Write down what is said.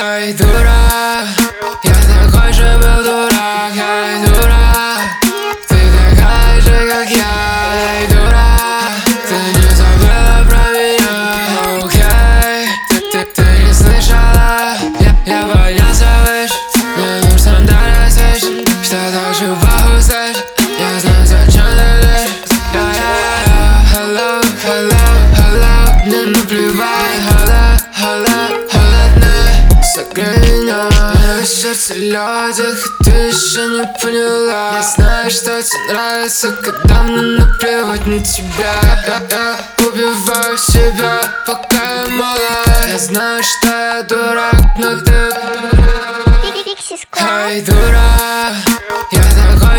Ай, дура, я такой же был дурак. Ай, дура, ты такая же, как я. Ай, дура, ты не забыла про меня. Окей, ты не слышала. Я поднялся выше. Мне нужно дорастать, что так же похуй слышь. Я знаю, зачем ты здесь. Hello, hello, hello. Мне наплевать. Холодно, согрей меня. Мое сердце лёдик, и ты еще не поняла. Я знаю, что тебе нравится, когда мне наплевать на тебя. Я убиваю себя, пока я молод. Я знаю, что я дурак, но ты... Ай, дура, я такой